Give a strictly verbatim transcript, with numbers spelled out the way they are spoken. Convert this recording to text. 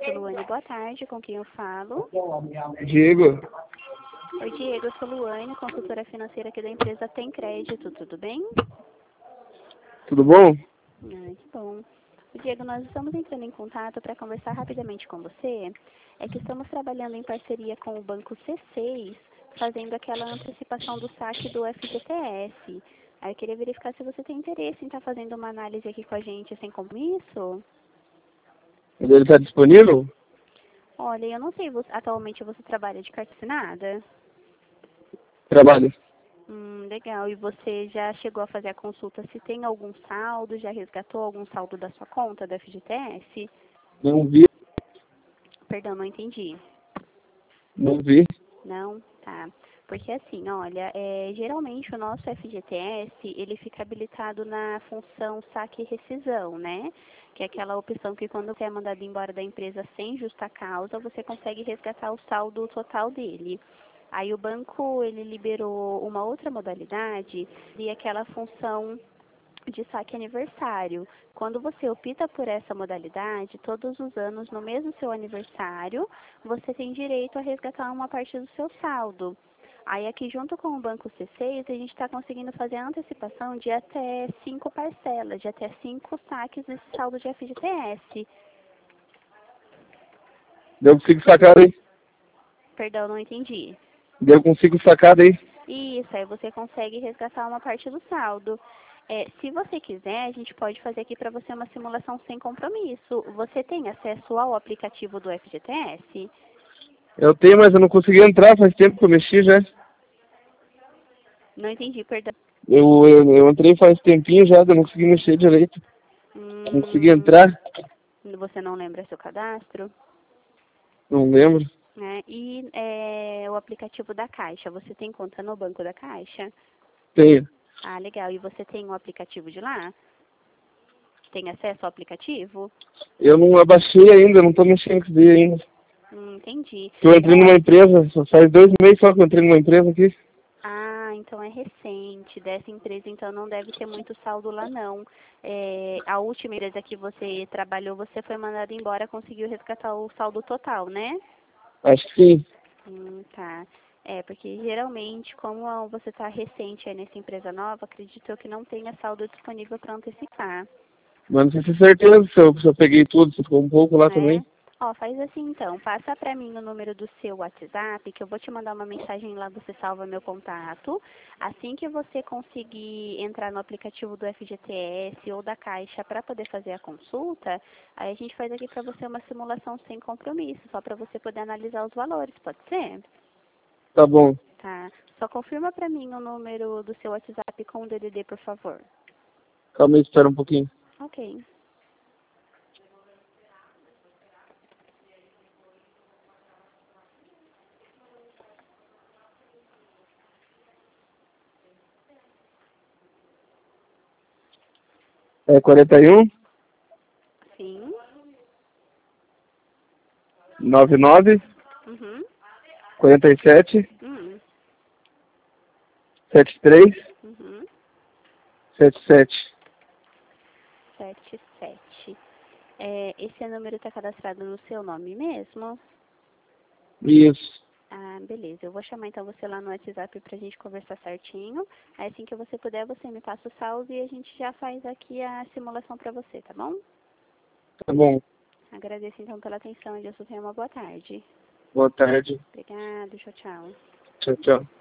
Luane, boa tarde, com quem eu falo? Diego. Oi, Diego, eu sou Luane, consultora financeira aqui da empresa Tem Crédito, tudo bem? Tudo bom? Ah, que bom. Diego, nós estamos entrando em contato para conversar rapidamente com você. É que estamos trabalhando em parceria com o Banco C seis, fazendo aquela antecipação do saque do F G T S. Aí eu queria verificar se você tem interesse em estar fazendo uma análise aqui com a gente sem compromisso. Ele está disponível? Olha, eu não sei, você- atualmente você trabalha de carta assinada? Trabalho. Hum, legal. E você já chegou a fazer a consulta se tem algum saldo, já resgatou algum saldo da sua conta do F G T S? Não vi, Perdão, não entendi. não vi. Não? Tá. Porque assim, olha, é, geralmente o nosso F G T S, ele fica habilitado na função saque e rescisão, né? Que é aquela opção que quando você é mandado embora da empresa sem justa causa, você consegue resgatar o saldo total dele. Aí o banco, ele liberou uma outra modalidade, e aquela função de saque aniversário. Quando você opta por essa modalidade, todos os anos, no mesmo seu aniversário, você tem direito a resgatar uma parte do seu saldo. Aí aqui junto com o Banco C seis, a gente está conseguindo fazer a antecipação de até cinco parcelas, de até cinco saques desse saldo de F G T S. Eu consigo sacar aí. Perdão, não entendi. Eu consigo sacar aí. Isso, aí você consegue resgatar uma parte do saldo. É, se você quiser, a gente pode fazer aqui para você uma simulação sem compromisso. Você tem acesso ao aplicativo do F G T S? Eu tenho, mas eu não consegui entrar, faz tempo que eu mexi já. Não entendi, perdão. Eu, eu, eu entrei faz tempinho já, eu não consegui mexer direito. Não consegui Hum, entrar, você não lembra seu cadastro? não lembro. Né? E é, o aplicativo da Caixa, você tem conta no banco da Caixa? Tenho. Ah, legal. E você tem o aplicativo de lá? Tem acesso ao aplicativo? Eu não abaixei ainda, não tô mexendo com isso aí ainda. Hum, entendi. Eu entrei É, numa empresa, só faz dois meses só que eu entrei numa empresa aqui. ah, então é recente. Dessa empresa, então não deve ter muito saldo lá, não. É, a última empresa que você trabalhou, você foi mandado embora, conseguiu resgatar o saldo total, né? Acho que sim. Hum, tá. É, porque geralmente, como você está recente aí nessa empresa nova, acredito eu que não tenha saldo disponível para antecipar, Mas não sei se é certeza se eu, se eu peguei tudo, se ficou um pouco lá né? também. Ó, faz assim então, passa para mim o número do seu WhatsApp, que eu vou te mandar uma mensagem lá, você salva meu contato. Assim que você conseguir entrar no aplicativo do F G T S ou da Caixa para poder fazer a consulta, aí a gente faz aqui para você uma simulação sem compromisso, só para você poder analisar os valores, pode ser? Tá bom. Tá. Só confirma para mim o número do seu WhatsApp com o D D D, por favor. Calma aí, espera um pouquinho. Ok. É quarenta e um, Sim. noventa e nove, Uhum. quarenta e sete, Uhum. setenta e três, Uhum. setenta e sete. Sete, sete. É, esse número está cadastrado no seu nome mesmo? Isso. Ah, beleza. Eu vou chamar então você lá no WhatsApp pra gente conversar certinho. Aí assim que você puder, você me passa o saldo e a gente já faz aqui a simulação pra você, tá bom? Tá bom. Agradeço então pela atenção e Deus tenha uma boa tarde. Boa tarde. Obrigado, tchau, tchau. Tchau, tchau.